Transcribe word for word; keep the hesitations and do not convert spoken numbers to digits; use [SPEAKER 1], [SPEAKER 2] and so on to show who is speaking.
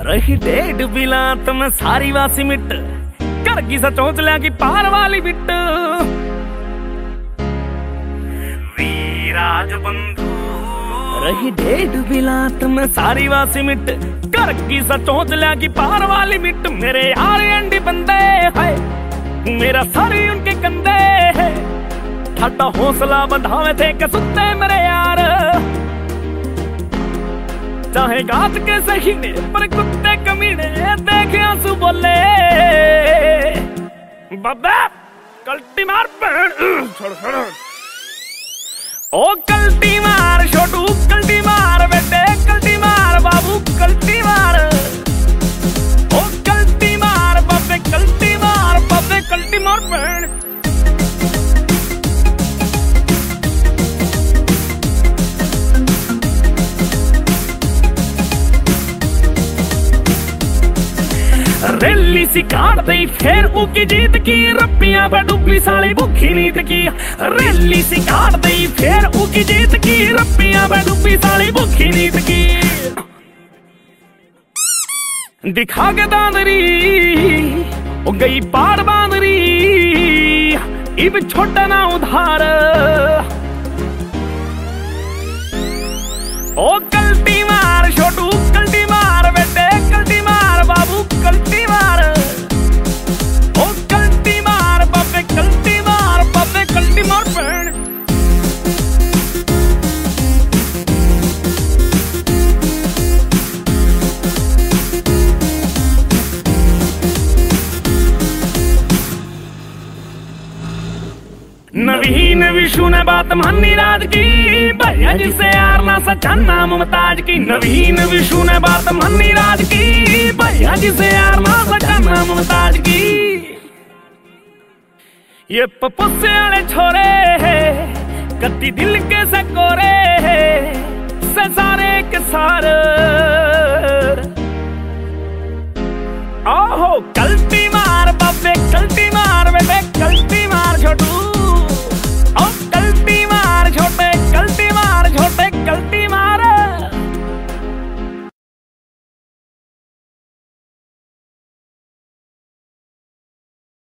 [SPEAKER 1] रही डेढ़ बिला तुम सारी वासी मिट कर की सोच लिया कि पार वाली बिट वीराज बंधु रही डेढ़ बिला तुम सारी वासी मिट कर की सोच लिया कि पार वाली मिट मेरे यार अंडी बंदे है मेरा सारी उनके कंधे है ठाटा हौसला बंधावे थे के सुते मेरे यार चाहे गात के सही ने पर कुत्ते कमीने देखे आंसू बोले बाबा कल्टी मार छोड़ छोड़ ओ कल्टी मार छोटू कल्टी मार बेटे कल्टी मार बाबू कल्टी मार ओ कल्टी मार बाबे कल्टी मार बाबे कल्टी मार बहन रैली सी काट दई फिर उकी जीत की रप्पियां पे डुबली साली भूखी नींद की रैली सी काट दई फिर उकी जीत की रप्पियां पे डुबली साली भूखी नींद की दिखा के दांदरी ओ गई पार बांदरी इब छोटा ना उधार ओ कल्टी मार छोटू कल्टी मार बेटे कल्टी मार बाबू कल्टी मार ओ कल्टी मार बाबे कल्टी मार बाबे कल्टी मार बहन नवीन विशु ने बात मानी राज की भैया जिसे यार ना सचाना मुमताज की नवीन विशु ने बात मानी राज की भैया जिसे यार ना सचाना मुमताज की ये पपुसे वाले छोरे कत्ती दिल के सकोरे से सारे के सारे ओहो कल्टी मार बाबे कल्टी मार बेटे